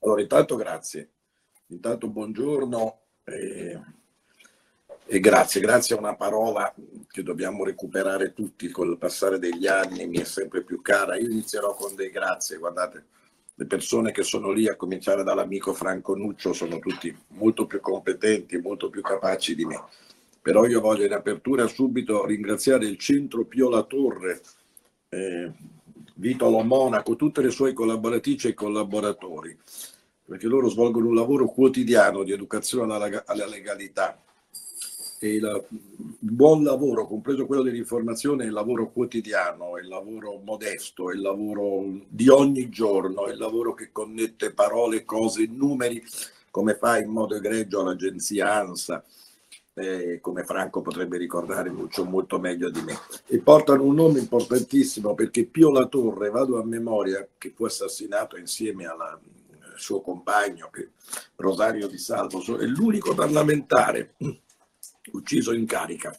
Allora, intanto grazie, intanto buongiorno e grazie. Grazie è una parola che dobbiamo recuperare tutti col passare degli anni, mi è sempre più cara. Io inizierò con dei grazie, guardate, le persone che sono lì, a cominciare dall'amico Franco Nuccio, sono tutti molto più competenti, molto più capaci di me. Però io voglio in apertura subito ringraziare il Centro Pio La Torre, Vitolo Monaco, tutte le sue collaboratrici e collaboratori, perché loro svolgono un lavoro quotidiano di educazione alla legalità. E il buon lavoro, compreso quello dell'informazione, è il lavoro quotidiano, è il lavoro modesto, è il lavoro di ogni giorno, è il lavoro che connette parole, cose, numeri, come fa in modo egregio l'agenzia ANSA, come Franco potrebbe ricordare molto meglio di me. E portano un nome importantissimo, perché Pio La Torre, vado a memoria, che fu assassinato insieme al suo compagno Rosario Di Salvo, è l'unico parlamentare ucciso in carica.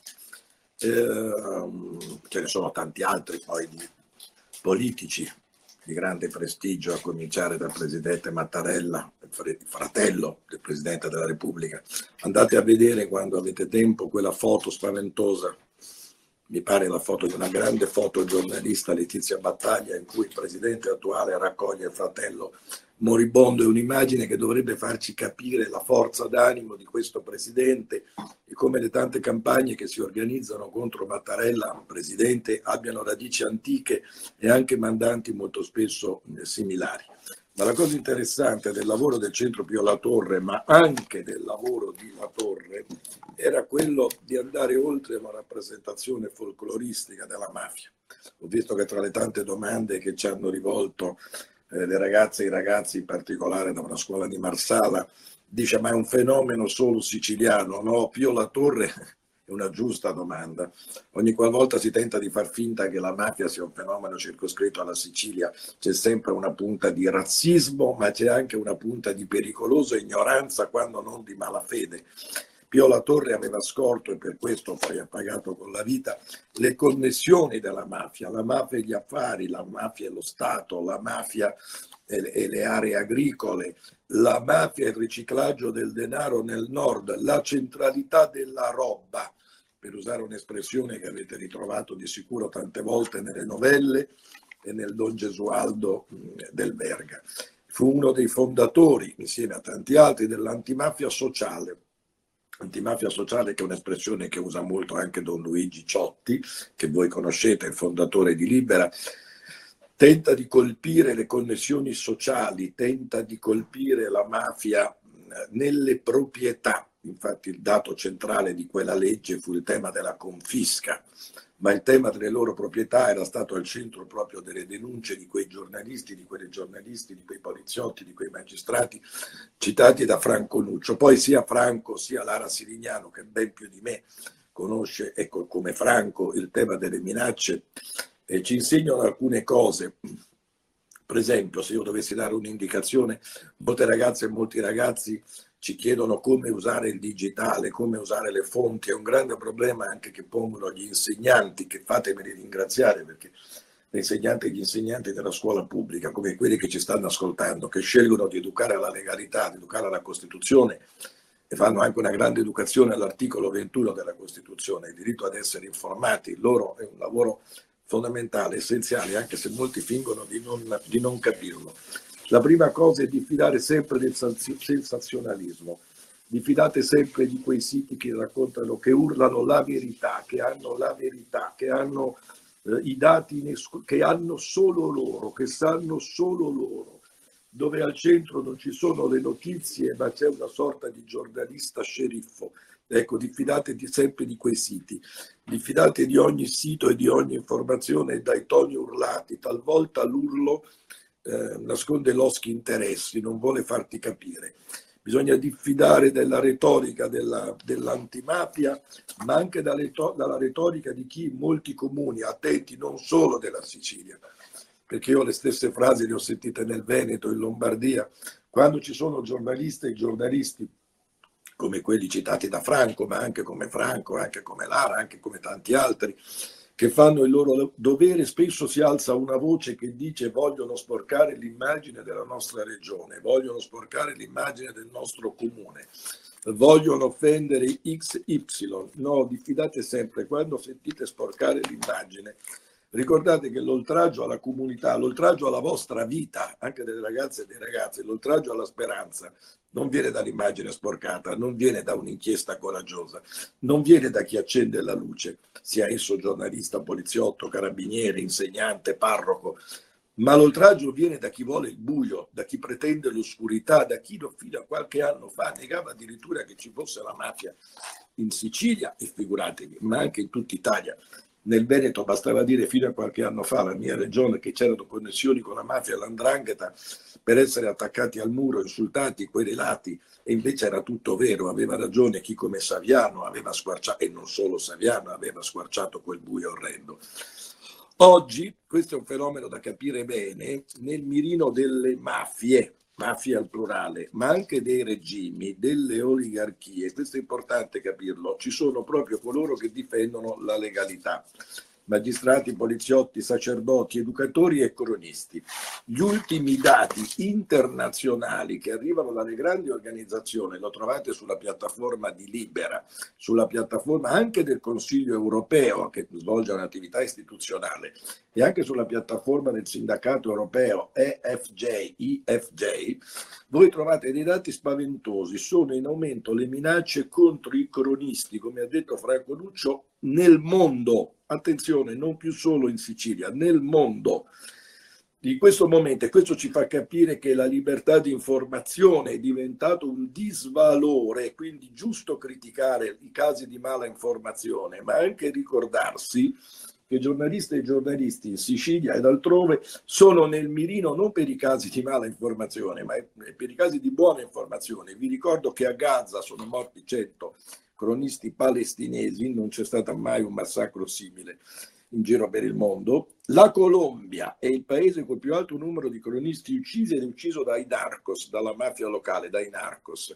Ce ne sono tanti altri poi di politici di grande prestigio, a cominciare dal presidente Mattarella, il fratello del presidente della Repubblica. Andate a vedere, quando avete tempo, quella foto spaventosa, mi pare la foto di una grande fotogiornalista, Letizia Battaglia, in cui il presidente attuale raccoglie il fratello moribondo. È un'immagine che dovrebbe farci capire la forza d'animo di questo presidente e come le tante campagne che si organizzano contro Mattarella, presidente, abbiano radici antiche e anche mandanti molto spesso similari. Ma la cosa interessante del lavoro del Centro Pio La Torre, ma anche del lavoro di La Torre, era quello di andare oltre la rappresentazione folcloristica della mafia. Ho visto che tra le tante domande che ci hanno rivolto le ragazze e i ragazzi, in particolare da una scuola di Marsala, dice: ma è un fenomeno solo siciliano? No, Pio La Torre è una giusta domanda. Ogni qualvolta si tenta di far finta che la mafia sia un fenomeno circoscritto alla Sicilia, c'è sempre una punta di razzismo, ma c'è anche una punta di pericolosa ignoranza, quando non di malafede. Pio La Torre aveva scorto, e per questo poi ha pagato con la vita, le connessioni della mafia, la mafia e gli affari, la mafia e lo Stato, la mafia e le aree agricole, la mafia e il riciclaggio del denaro nel nord, la centralità della roba, per usare un'espressione che avete ritrovato di sicuro tante volte nelle novelle e nel Don Gesualdo del Verga. Fu uno dei fondatori, insieme a tanti altri, dell'antimafia sociale. Antimafia sociale, che è un'espressione che usa molto anche Don Luigi Ciotti, che voi conoscete, il fondatore di Libera. Tenta di colpire le connessioni sociali, tenta di colpire la mafia nelle proprietà. Infatti il dato centrale di quella legge fu il tema della confisca, ma il tema delle loro proprietà era stato al centro proprio delle denunce di quei giornalisti, di quelle giornalisti, di quei poliziotti, di quei magistrati citati da Franco Nuccio. Poi sia Franco sia Lara Sirignano, che ben più di me conosce, ecco, come Franco, il tema delle minacce, ci insegnano alcune cose. Per esempio, se io dovessi dare un'indicazione, molte ragazze e molti ragazzi ci chiedono come usare il digitale, come usare le fonti. È un grande problema anche che pongono gli insegnanti, che fatemeli ringraziare, perché gli insegnanti della scuola pubblica, come quelli che ci stanno ascoltando, che scelgono di educare alla legalità, di educare alla Costituzione, e fanno anche una grande educazione all'articolo 21 della Costituzione, il diritto ad essere informati. Loro è un lavoro fondamentale, essenziale, anche se molti fingono di non capirlo. La prima cosa è diffidare sempre del sensazionalismo, diffidate sempre di quei siti che raccontano, che urlano la verità, che hanno la verità, che hanno i dati che hanno solo loro, che sanno solo loro, dove al centro non ci sono le notizie, ma c'è una sorta di giornalista sceriffo. Ecco, diffidate sempre di quei siti, diffidate di ogni sito e di ogni informazione dai toni urlati. Talvolta l'urlo nasconde loschi interessi, non vuole farti capire. Bisogna diffidare della retorica dell'antimafia, ma anche dalla retorica di chi in molti comuni, attenti, non solo della Sicilia, perché io le stesse frasi le ho sentite nel Veneto, in Lombardia, quando ci sono giornaliste e giornalisti come quelli citati da Franco, ma anche come Franco, anche come Lara, anche come tanti altri, che fanno il loro dovere, spesso si alza una voce che dice vogliono sporcare l'immagine della nostra regione, vogliono sporcare l'immagine del nostro comune, vogliono offendere XY. No, diffidate sempre, quando sentite sporcare l'immagine, ricordate che l'oltraggio alla comunità, l'oltraggio alla vostra vita, anche delle ragazze e dei ragazzi, l'oltraggio alla speranza, non viene dall'immagine sporcata, non viene da un'inchiesta coraggiosa, non viene da chi accende la luce, sia esso giornalista, poliziotto, carabiniere, insegnante, parroco, ma l'oltraggio viene da chi vuole il buio, da chi pretende l'oscurità, da chi fino a qualche anno fa negava addirittura che ci fosse la mafia in Sicilia, e figuratevi, ma anche in tutta Italia. Nel Veneto bastava dire fino a qualche anno fa, la mia regione, che c'erano connessioni con la mafia e l''ndrangheta per essere attaccati al muro, insultati, querelati, e invece era tutto vero, aveva ragione chi come Saviano aveva squarciato, e non solo Saviano, aveva squarciato quel buio orrendo. Oggi, questo è un fenomeno da capire bene, nel mirino delle mafie al plurale, ma anche dei regimi, delle oligarchie, questo è importante capirlo, ci sono proprio coloro che difendono la legalità, magistrati, poliziotti, sacerdoti, educatori e cronisti. Gli ultimi dati internazionali che arrivano dalle grandi organizzazioni, lo trovate sulla piattaforma di Libera, sulla piattaforma anche del Consiglio europeo che svolge un'attività istituzionale e anche sulla piattaforma del sindacato europeo EFJ, voi trovate dei dati spaventosi. Sono in aumento le minacce contro i cronisti, come ha detto Franco Nuccio, nel mondo. Attenzione, non più solo in Sicilia, nel mondo. In questo momento, e questo ci fa capire che la libertà di informazione è diventato un disvalore, quindi giusto criticare i casi di mala informazione, ma anche ricordarsi che giornaliste e giornalisti in Sicilia ed altrove sono nel mirino non per i casi di mala informazione, ma per i casi di buona informazione. Vi ricordo che a Gaza sono morti 100 cronisti palestinesi, non c'è stato mai un massacro simile in giro per il mondo. La Colombia è il paese con il più alto numero di cronisti uccisi ed è ucciso dai narcos, dalla mafia locale, dai narcos.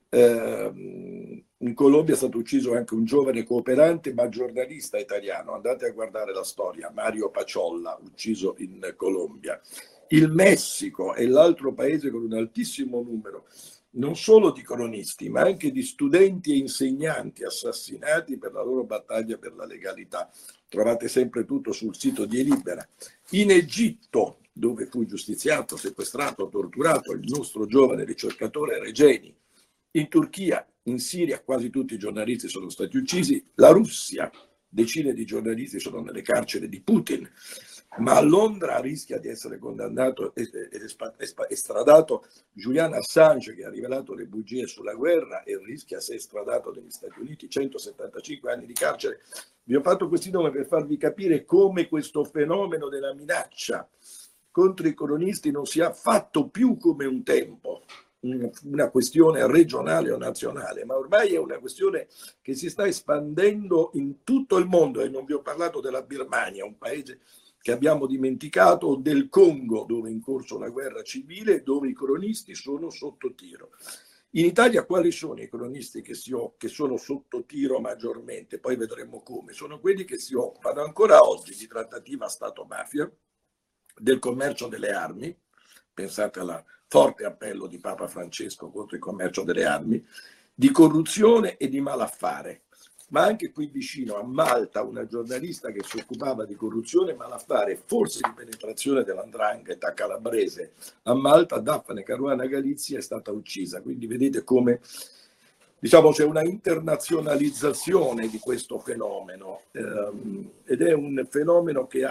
In Colombia è stato ucciso anche un giovane cooperante ma giornalista italiano, andate a guardare la storia, Mario Paciolla, ucciso in Colombia. Il Messico è l'altro paese con un altissimo numero non solo di cronisti ma anche di studenti e insegnanti assassinati per la loro battaglia per la legalità. Trovate sempre tutto sul sito di Libera. In Egitto, dove fu giustiziato, sequestrato, torturato il nostro giovane ricercatore Regeni. In Turchia, in Siria, quasi tutti i giornalisti sono stati uccisi. La Russia, decine di giornalisti sono nelle carceri di Putin. Ma a Londra rischia di essere condannato e estradato Julian Assange, che ha rivelato le bugie sulla guerra e rischia, se estradato negli Stati Uniti, 175 anni di carcere. Vi ho fatto questi nomi per farvi capire come questo fenomeno della minaccia contro i cronisti non sia affatto più come un tempo una questione regionale o nazionale, ma ormai è una questione che si sta espandendo in tutto il mondo. E non vi ho parlato della Birmania, un paese che abbiamo dimenticato, o del Congo, dove è in corso la guerra civile, dove i cronisti sono sotto tiro. In Italia quali sono i cronisti che sono sotto tiro maggiormente? Poi vedremo come. Sono quelli che si occupano ancora oggi di trattativa Stato-mafia, del commercio delle armi, pensate al forte appello di Papa Francesco contro il commercio delle armi, di corruzione e di malaffare. Ma anche qui vicino a Malta una giornalista che si occupava di corruzione e malaffare, forse di penetrazione dell''ndrangheta calabrese a Malta, Daphne Caruana Galizia, è stata uccisa. Quindi vedete come, diciamo, c'è una internazionalizzazione di questo fenomeno ed è un fenomeno che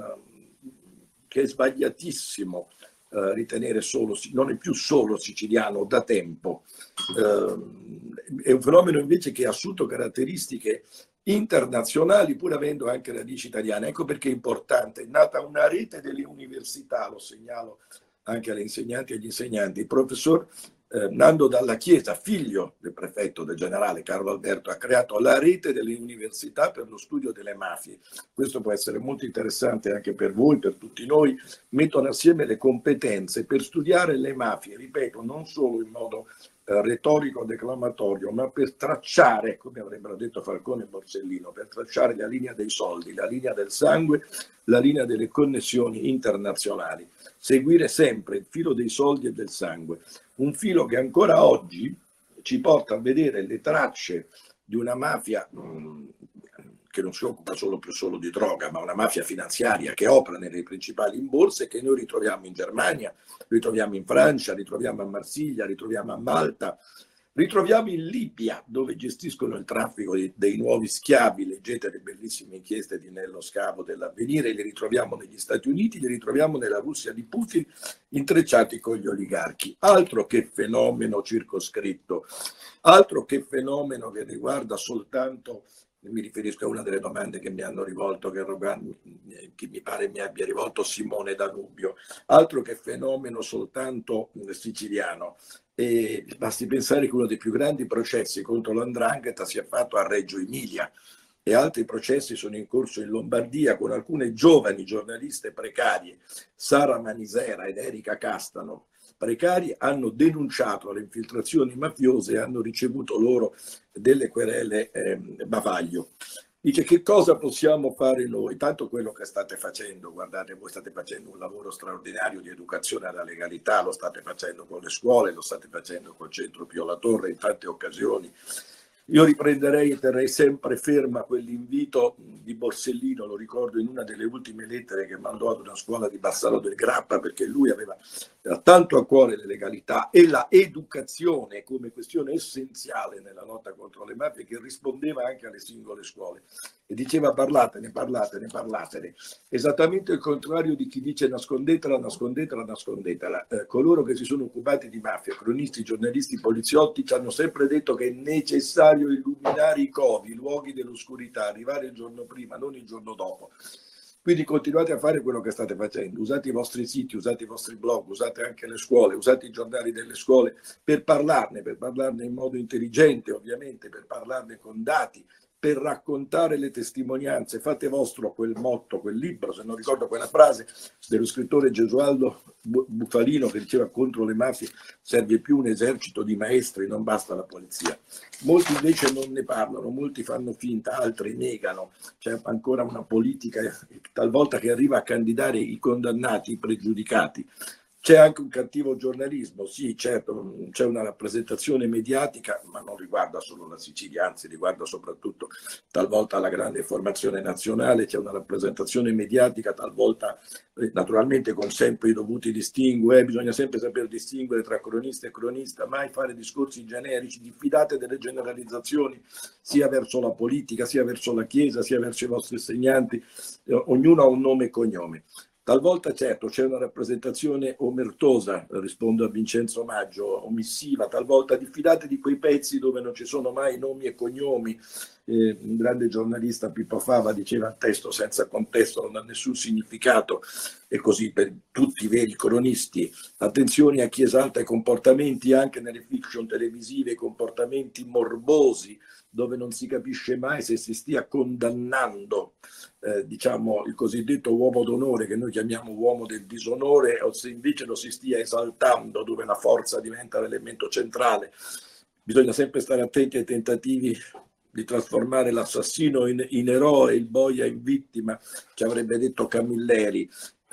è sbagliatissimo ritenere solo, non è più solo siciliano da tempo, è un fenomeno invece che ha assunto caratteristiche internazionali pur avendo anche radici italiane. Ecco perché è importante, è nata una rete delle università, lo segnalo anche alle insegnanti e agli insegnanti. Il professor Nando Dalla Chiesa, figlio del prefetto, del generale Carlo Alberto, ha creato la rete delle università per lo studio delle mafie. Questo può essere molto interessante anche per voi, per tutti noi. Mettono assieme le competenze per studiare le mafie, ripeto, non solo in modo retorico declamatorio, ma per tracciare, come avrebbero detto Falcone e Borsellino, per tracciare la linea dei soldi, la linea del sangue, la linea delle connessioni internazionali, seguire sempre il filo dei soldi e del sangue, un filo che ancora oggi ci porta a vedere le tracce di una mafia che non si occupa più solo di droga, ma una mafia finanziaria che opera nelle principali borse, che noi ritroviamo in Germania, ritroviamo in Francia, ritroviamo a Marsiglia, ritroviamo a Malta, ritroviamo in Libia, dove gestiscono il traffico dei nuovi schiavi. Leggete le bellissime inchieste di Nello Scavo dell'Avvenire, li ritroviamo negli Stati Uniti, li ritroviamo nella Russia di Putin, intrecciati con gli oligarchi. Altro che fenomeno circoscritto, altro che fenomeno che riguarda soltanto, mi riferisco a una delle domande che mi hanno rivolto, che mi pare mi abbia rivolto Simone Danubio, altro che fenomeno soltanto siciliano. E basti pensare che uno dei più grandi processi contro l''ndrangheta si è fatto a Reggio Emilia e altri processi sono in corso in Lombardia con alcune giovani giornaliste precarie, Sara Manisera ed Erika Castano, precari, hanno denunciato le infiltrazioni mafiose e hanno ricevuto loro delle querele bavaglio. Dice: che cosa possiamo fare noi? Tanto quello che state facendo, guardate, voi state facendo un lavoro straordinario di educazione alla legalità, lo state facendo con le scuole, lo state facendo col Centro Pio La Torre in tante occasioni. Io riprenderei e terrei sempre ferma quell'invito di Borsellino, lo ricordo in una delle ultime lettere che mandò ad una scuola di Bassano del Grappa, perché lui aveva tanto a cuore le legalità e la educazione come questione essenziale nella lotta contro le mafie, che rispondeva anche alle singole scuole e diceva: parlatene, parlatene, parlatene. Esattamente il contrario di chi dice nascondetela, nascondetela, nascondetela. Coloro che si sono occupati di mafia, cronisti, giornalisti, poliziotti, ci hanno sempre detto che è necessario illuminare i covi, i luoghi dell'oscurità, arrivare il giorno prima, non il giorno dopo. Quindi continuate a fare quello che state facendo, usate i vostri siti, usate i vostri blog, usate anche le scuole, usate i giornali delle scuole per parlarne in modo intelligente, ovviamente, per parlarne con dati, per raccontare le testimonianze. Fate vostro quel motto, quel libro, se non ricordo quella frase dello scrittore Gesualdo Bufalino, che diceva: contro le mafie serve più un esercito di maestri, non basta la polizia. Molti invece non ne parlano, molti fanno finta, altri negano. C'è ancora una politica talvolta che arriva a candidare i condannati, i pregiudicati. C'è anche un cattivo giornalismo, sì, certo, c'è una rappresentazione mediatica, ma non riguarda solo la Sicilia, anzi riguarda soprattutto talvolta la grande formazione nazionale. C'è una rappresentazione mediatica talvolta, naturalmente con sempre i dovuti distinguo, bisogna sempre saper distinguere tra cronista e cronista, mai fare discorsi generici, diffidate delle generalizzazioni sia verso la politica, sia verso la Chiesa, sia verso i vostri insegnanti, ognuno ha un nome e cognome. Talvolta certo c'è una rappresentazione omertosa, rispondo a Vincenzo Maggio, omissiva, talvolta diffidate di quei pezzi dove non ci sono mai nomi e cognomi. Un grande giornalista, Pippo Fava, diceva: il testo senza contesto non ha nessun significato, e così per tutti i veri cronisti. Attenzione a chi esalta i comportamenti anche nelle fiction televisive, comportamenti morbosi, dove non si capisce mai se si stia condannando diciamo il cosiddetto uomo d'onore, che noi chiamiamo uomo del disonore, o se invece lo si stia esaltando, dove la forza diventa l'elemento centrale. Bisogna sempre stare attenti ai tentativi di trasformare l'assassino in eroe, il boia in vittima, ci avrebbe detto Camilleri.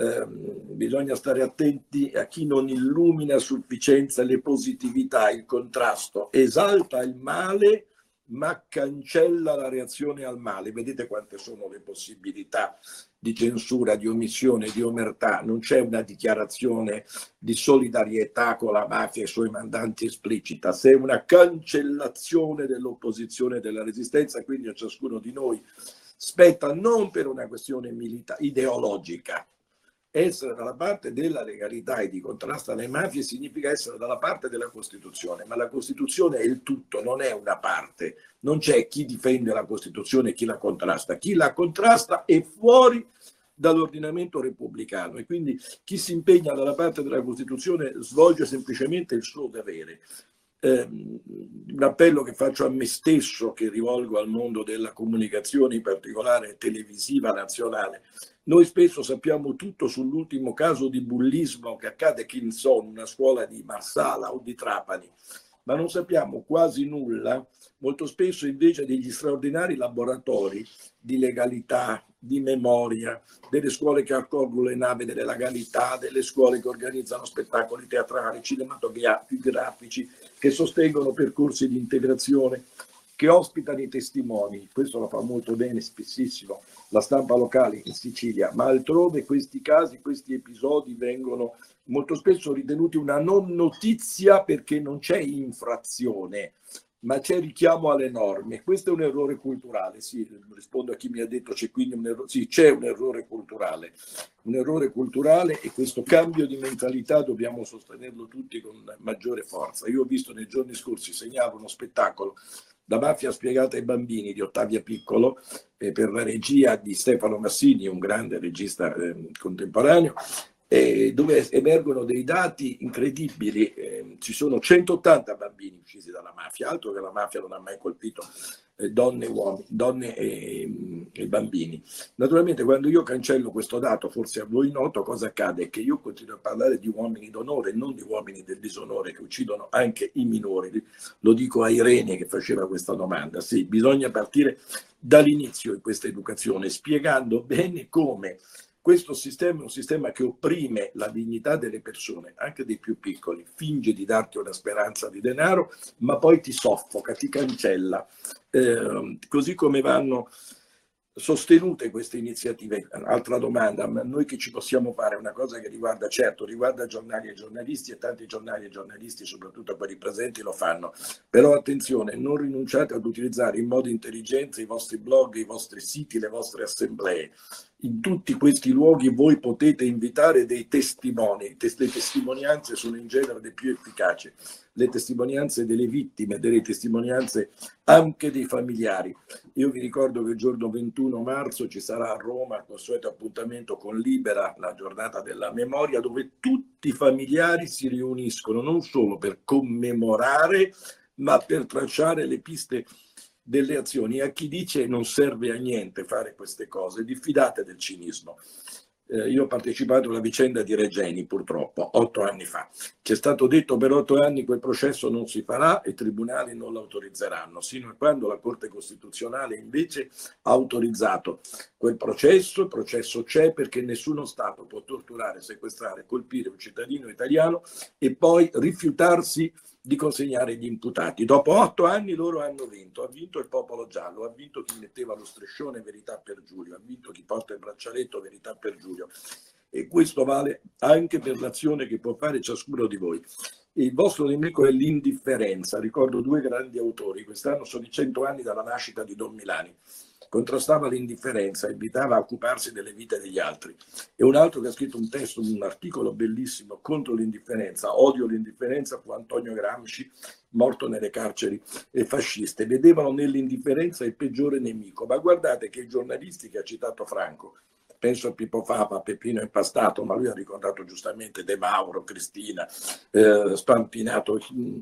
Bisogna stare attenti a chi non illumina a sufficienza le positività, il contrasto, esalta il male ma cancella la reazione al male. Vedete quante sono le possibilità di censura, di omissione, di omertà. Non c'è una dichiarazione di solidarietà con la mafia e i suoi mandanti esplicita, c'è una cancellazione dell'opposizione e della resistenza. Quindi a ciascuno di noi spetta, non per una questione ideologica, essere dalla parte della legalità e di contrasto alle mafie significa essere dalla parte della Costituzione, ma la Costituzione è il tutto, non è una parte. Non c'è chi difende la Costituzione e chi la contrasta. Chi la contrasta è fuori dall'ordinamento repubblicano, e quindi chi si impegna dalla parte della Costituzione svolge semplicemente il suo dovere. Un appello che faccio a me stesso, che rivolgo al mondo della comunicazione, in particolare televisiva nazionale. Noi spesso sappiamo tutto sull'ultimo caso di bullismo che accade, che ne so, in una scuola di Marsala o di Trapani, ma non sappiamo quasi nulla, molto spesso invece, degli straordinari laboratori di legalità, di memoria, delle scuole che accolgono le navi delle legalità, delle scuole che organizzano spettacoli teatrali, cinematografici, che sostengono percorsi di integrazione, che ospitano i testimoni. Questo lo fa molto bene, spessissimo, la stampa locale in Sicilia, ma altrove questi casi, questi episodi vengono molto spesso ritenuti una non notizia perché non c'è infrazione, ma c'è richiamo alle norme. Questo è un errore culturale. Sì, rispondo a chi mi ha detto c'è quindi un errore. Sì, c'è un errore culturale, e questo cambio di mentalità dobbiamo sostenerlo tutti con maggiore forza. Io ho visto nei giorni scorsi, segnalo uno spettacolo, La mafia spiegata ai bambini, di Ottavia Piccolo, per la regia di Stefano Massini, un grande regista contemporaneo, dove emergono dei dati incredibili. Ci sono 180 bambini uccisi dalla mafia, altro che la mafia non ha mai colpito donne, uomini, donne e bambini. Naturalmente, quando io cancello questo dato, forse a voi noto, cosa accade? Che io continuo a parlare di uomini d'onore, non di uomini del disonore, che uccidono anche i minori. Lo dico a Irene, che faceva questa domanda. Sì, bisogna partire dall'inizio in questa educazione, spiegando bene come questo sistema è un sistema che opprime la dignità delle persone, anche dei più piccoli, finge di darti una speranza di denaro, ma poi ti soffoca, ti cancella. Così come vanno sostenute queste iniziative. Altra domanda, ma noi che ci possiamo fare? Una cosa che riguarda, certo, riguarda giornali e giornalisti, e tanti giornali e giornalisti, soprattutto quelli presenti, lo fanno. Però attenzione, non rinunciate ad utilizzare in modo intelligente i vostri blog, i vostri siti, le vostre assemblee. In tutti questi luoghi voi potete invitare dei testimoni. Le testimonianze sono in genere le più efficaci, le testimonianze delle vittime, delle testimonianze anche dei familiari. Io vi ricordo che il giorno 21 marzo ci sarà a Roma il consueto appuntamento con Libera, la giornata della memoria, dove tutti i familiari si riuniscono non solo per commemorare, ma per tracciare le piste delle azioni. A chi dice non serve a niente fare queste cose, diffidate del cinismo. Io ho partecipato alla vicenda di Regeni, purtroppo, 8 anni fa. Ci è stato detto per 8 anni quel processo non si farà e i tribunali non lo autorizzeranno, sino a quando la Corte Costituzionale invece ha autorizzato quel processo. Il processo c'è perché nessuno Stato può torturare, sequestrare, colpire un cittadino italiano e poi rifiutarsi di consegnare gli imputati. Dopo 8 anni loro hanno vinto. Ha vinto il popolo giallo, ha vinto chi metteva lo striscione verità per Giulio, ha vinto chi porta il braccialetto verità per Giulio. E questo vale anche per l'azione che può fare ciascuno di voi. Il vostro nemico è l'indifferenza. Ricordo 2 grandi autori. Quest'anno sono i 100 anni dalla nascita di Don Milani. Contrastava l'indifferenza, invitava a occuparsi delle vite degli altri. E un altro che ha scritto un testo, un articolo bellissimo contro l'indifferenza, odio l'indifferenza, fu Antonio Gramsci, morto nelle carceri fasciste. Vedevano nell'indifferenza il peggiore nemico. Ma guardate che i giornalisti che ha citato Franco, penso a Pippo Fava, a Peppino Impastato, ma lui ha ricordato giustamente De Mauro, Cristina, Spampinato,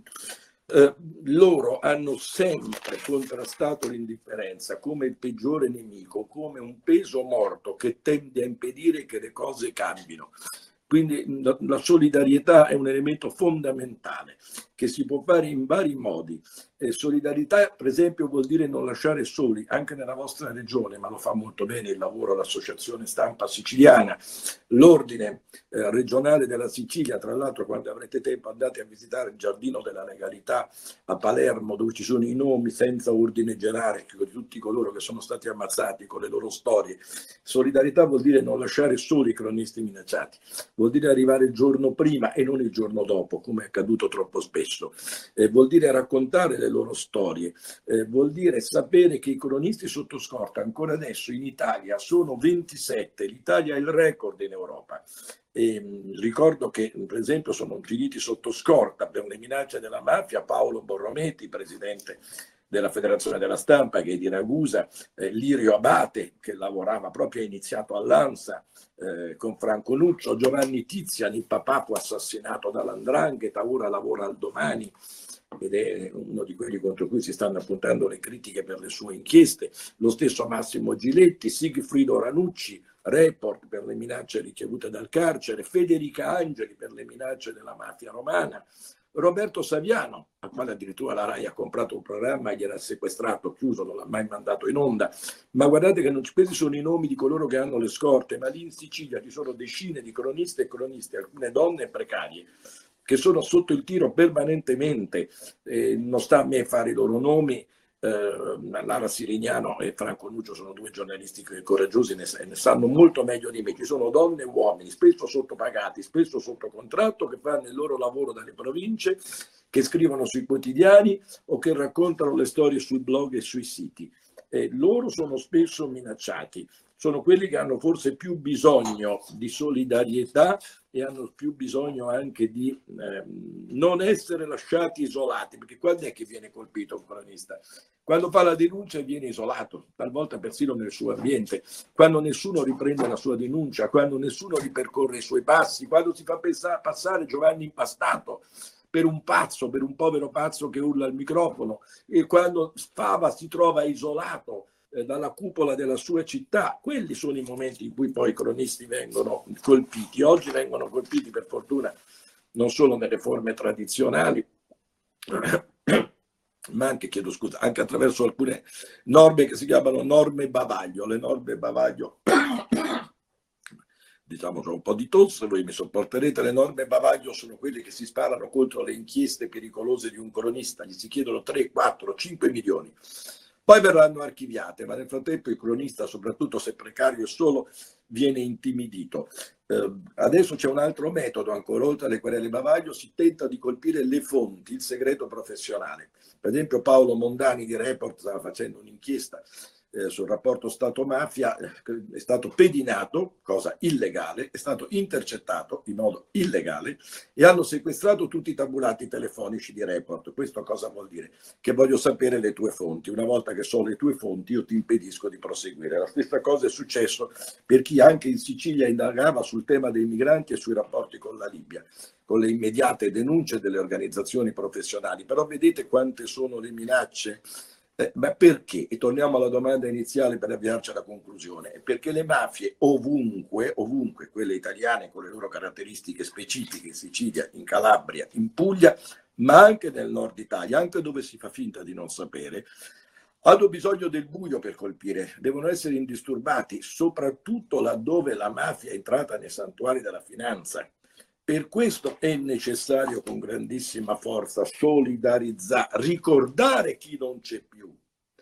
loro hanno sempre contrastato l'indifferenza come il peggiore nemico, come un peso morto che tende a impedire che le cose cambino. Quindi la solidarietà è un elemento fondamentale che si può fare in vari modi. Solidarietà, per esempio, vuol dire non lasciare soli, anche nella vostra regione, ma lo fa molto bene il lavoro l'Associazione Stampa Siciliana, l'Ordine regionale della Sicilia. Tra l'altro, quando avrete tempo, andate a visitare il Giardino della Legalità a Palermo, dove ci sono i nomi senza ordine gerarchico di tutti coloro che sono stati ammazzati con le loro storie. Solidarietà vuol dire non lasciare soli i cronisti minacciati, vuol dire arrivare il giorno prima e non il giorno dopo, come è accaduto troppo spesso. Vuol dire raccontare le loro storie, vuol dire sapere che i cronisti sotto scorta ancora adesso in Italia sono 27, l'Italia è il record in Europa. Ricordo che per esempio sono finiti sotto scorta per le minacce della mafia Paolo Borrometi, presidente della Federazione della Stampa, che è di Ragusa, Lirio Abate, che lavorava proprio, ha iniziato all'ANSA con Franco Nuccio, Giovanni Tiziani, il papà fu assassinato dall''ndrangheta, ora lavora al Domani ed è uno di quelli contro cui si stanno appuntando le critiche per le sue inchieste, lo stesso Massimo Giletti, Sigfrido Ranucci, Report per le minacce ricevute dal carcere, Federica Angeli per le minacce della mafia romana, Roberto Saviano, al quale addirittura la RAI ha comprato un programma, gli era sequestrato, chiuso, non l'ha mai mandato in onda. Ma guardate che questi sono i nomi di coloro che hanno le scorte, ma lì in Sicilia ci sono decine di croniste e croniste, alcune donne precarie, che sono sotto il tiro permanentemente. Non sta a me fare i loro nomi. Lara Sirignano e Franco Nuccio sono due giornalisti coraggiosi, ne sanno molto meglio di me. Ci sono donne e uomini, spesso sottopagati, spesso sotto contratto, che fanno il loro lavoro dalle province, che scrivono sui quotidiani o che raccontano le storie sui blog e sui siti. Loro sono spesso minacciati, sono quelli che hanno forse più bisogno di solidarietà e hanno più bisogno anche di non essere lasciati isolati, perché quando è che viene colpito un cronista? Quando fa la denuncia viene isolato, talvolta persino nel suo ambiente, quando nessuno riprende la sua denuncia, quando nessuno ripercorre i suoi passi, quando si fa passare Giovanni Impastato per un pazzo, per un povero pazzo che urla al microfono, e quando Fava si trova isolato dalla cupola della sua città. Quelli sono i momenti in cui poi i cronisti vengono colpiti. Oggi vengono colpiti, per fortuna, non solo nelle forme tradizionali, ma anche, chiedo scusa, anche attraverso alcune norme che si chiamano norme bavaglio. Le norme bavaglio, diciamo, c'è un po' di tosse, voi mi sopporterete. Le norme bavaglio sono quelle che si sparano contro le inchieste pericolose di un cronista, gli si chiedono 3, 4, 5 milioni. Poi verranno archiviate, ma nel frattempo il cronista, soprattutto se precario e solo, viene intimidito. Adesso c'è un altro metodo ancora, oltre alle querele bavaglio, si tenta di colpire le fonti, il segreto professionale. Per esempio Paolo Mondani di Report stava facendo un'inchiesta sul rapporto Stato-mafia, è stato pedinato, cosa illegale, è stato intercettato in modo illegale e hanno sequestrato tutti i tabulati telefonici di Report. Questo cosa vuol dire? Che voglio sapere le tue fonti. Una volta che so le tue fonti io ti impedisco di proseguire. La stessa cosa è successo per chi anche in Sicilia indagava sul tema dei migranti e sui rapporti con la Libia, con le immediate denunce delle organizzazioni professionali. Però vedete quante sono le minacce. Ma perché? E torniamo alla domanda iniziale per avviarci alla conclusione. Perché le mafie ovunque, quelle italiane con le loro caratteristiche specifiche, in Sicilia, in Calabria, in Puglia, ma anche nel nord Italia, anche dove si fa finta di non sapere, hanno bisogno del buio per colpire, devono essere indisturbati, soprattutto laddove la mafia è entrata nei santuari della finanza. Per questo è necessario con grandissima forza solidarizzare, ricordare chi non c'è più.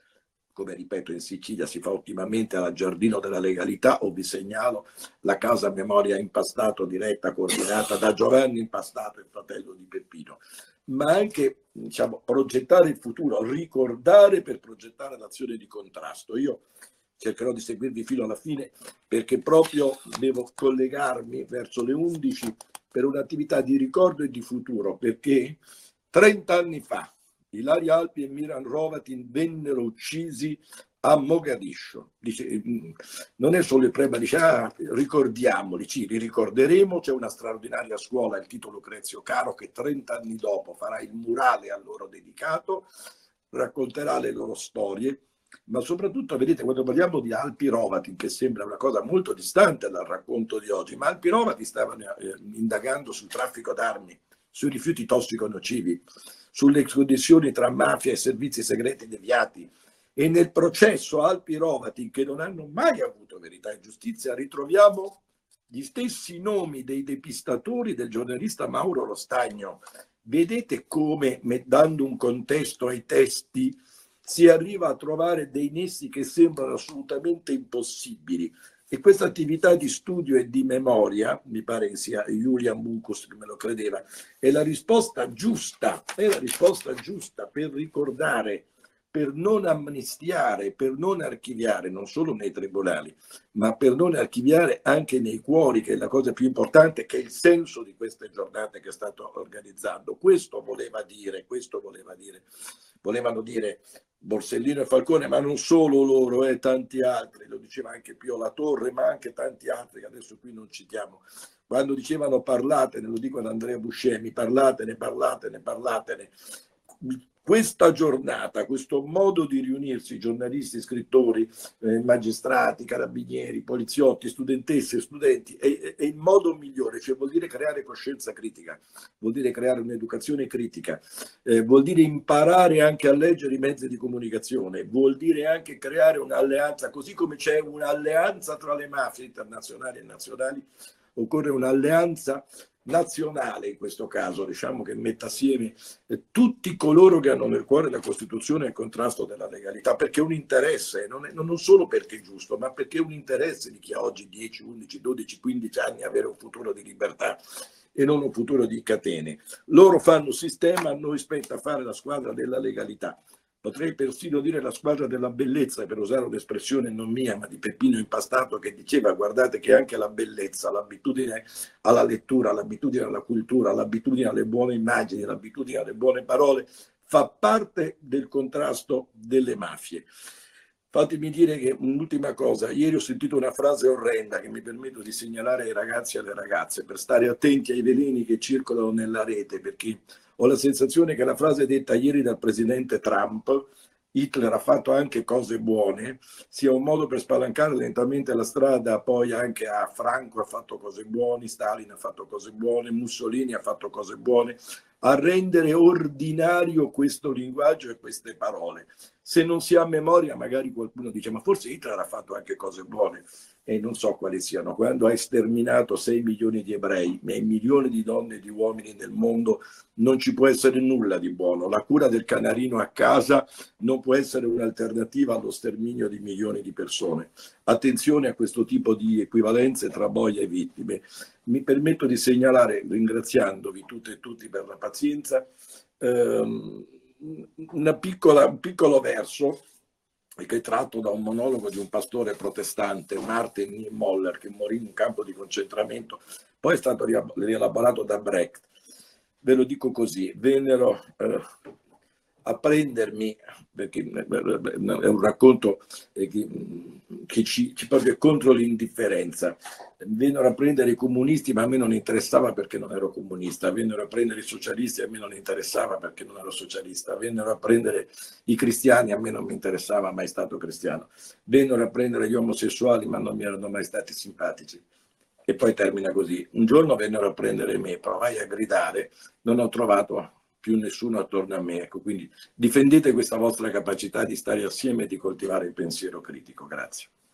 Come ripeto, in Sicilia si fa ottimamente alla Giardino della Legalità, o vi segnalo la Casa Memoria Impastato, diretta, coordinata da Giovanni Impastato, il fratello di Peppino. Ma anche, diciamo, progettare il futuro, ricordare per progettare l'azione di contrasto. Io cercherò di seguirvi fino alla fine perché proprio devo collegarmi verso le 11 per un'attività di ricordo e di futuro, perché 30 anni fa Ilaria Alpi e Miran Hrovatin vennero uccisi a Mogadiscio. Dice, non è solo il problema, dice ricordiamoli, ci li ricorderemo. C'è una straordinaria scuola, il Tito Lucrezio Caro, che 30 anni dopo farà il murale a loro dedicato, racconterà le loro storie. Ma soprattutto, vedete, quando parliamo di Alpi Hrovatin, che sembra una cosa molto distante dal racconto di oggi, ma Alpi Hrovatin stavano indagando sul traffico d'armi, sui rifiuti tossico-nocivi, sulle connessioni tra mafia e servizi segreti deviati. E nel processo Alpi Hrovatin, che non hanno mai avuto verità e giustizia, ritroviamo gli stessi nomi dei depistatori del giornalista Mauro Rostagno. Vedete come, dando un contesto ai testi, si arriva a trovare dei nessi che sembrano assolutamente impossibili. E questa attività di studio e di memoria, mi pare che sia Julian Bunkus che me lo credeva, è la risposta giusta per ricordare, per non amnistiare, per non archiviare, non solo nei tribunali, ma per non archiviare anche nei cuori, che è la cosa più importante, che è il senso di queste giornate che è stato organizzando. Questo volevano dire Borsellino e Falcone, ma non solo loro, tanti altri, lo diceva anche Pio La Torre, ma anche tanti altri che adesso qui non citiamo. Quando dicevano parlatene, lo dico ad Andrea Buscemi, parlatene. questa giornata, questo modo di riunirsi, giornalisti, scrittori, magistrati, carabinieri, poliziotti, studentesse, studenti, è il modo migliore, cioè vuol dire creare coscienza critica, vuol dire creare un'educazione critica, vuol dire imparare anche a leggere i mezzi di comunicazione, vuol dire anche creare un'alleanza, così come c'è un'alleanza tra le mafie internazionali e nazionali, occorre un'alleanza nazionale in questo caso, diciamo, che metta assieme tutti coloro che hanno nel cuore la Costituzione e il contrasto della legalità, perché è un interesse, non solo perché è giusto, ma perché è un interesse di chi ha oggi 10, 11, 12, 15 anni avere un futuro di libertà e non un futuro di catene. Loro fanno sistema, a noi spetta fare la squadra della legalità. Potrei persino dire la squadra della bellezza, per usare un'espressione non mia, ma di Peppino Impastato, che diceva: guardate che anche la bellezza, l'abitudine alla lettura, l'abitudine alla cultura, l'abitudine alle buone immagini, l'abitudine alle buone parole, fa parte del contrasto delle mafie. Fatemi dire che un'ultima cosa, ieri ho sentito una frase orrenda che mi permetto di segnalare ai ragazzi e alle ragazze per stare attenti ai veleni che circolano nella rete, perché ho la sensazione che la frase detta ieri dal presidente Trump, Hitler ha fatto anche cose buone, sia un modo per spalancare lentamente la strada poi anche a Franco ha fatto cose buone, Stalin ha fatto cose buone, Mussolini ha fatto cose buone, a rendere ordinario questo linguaggio e queste parole. Se non si ha memoria, magari qualcuno dice: ma forse Hitler ha fatto anche cose buone, e non so quali siano. Quando ha sterminato 6 milioni di ebrei e milioni di donne e di uomini nel mondo, non ci può essere nulla di buono. La cura del canarino a casa non può essere un'alternativa allo sterminio di milioni di persone. Attenzione a questo tipo di equivalenze tra boia e vittime. Mi permetto di segnalare, ringraziandovi tutte e tutti per la pazienza, un piccolo verso che è tratto da un monologo di un pastore protestante, Martin Niemöller, che morì in un campo di concentramento, poi è stato rielaborato da Brecht. Ve lo dico così: vennero a prendermi, perché è un racconto che ci proprio contro l'indifferenza. Vennero a prendere i comunisti, ma a me non interessava perché non ero comunista. Vennero a prendere i socialisti, a me non interessava perché non ero socialista. Vennero a prendere i cristiani, a me non mi interessava, mai stato cristiano. Vennero a prendere gli omosessuali, ma non mi erano mai stati simpatici. E poi termina così: un giorno vennero a prendere me, provai a gridare, non ho trovato più nessuno attorno a me. Ecco, quindi difendete questa vostra capacità di stare assieme e di coltivare il pensiero critico. Grazie.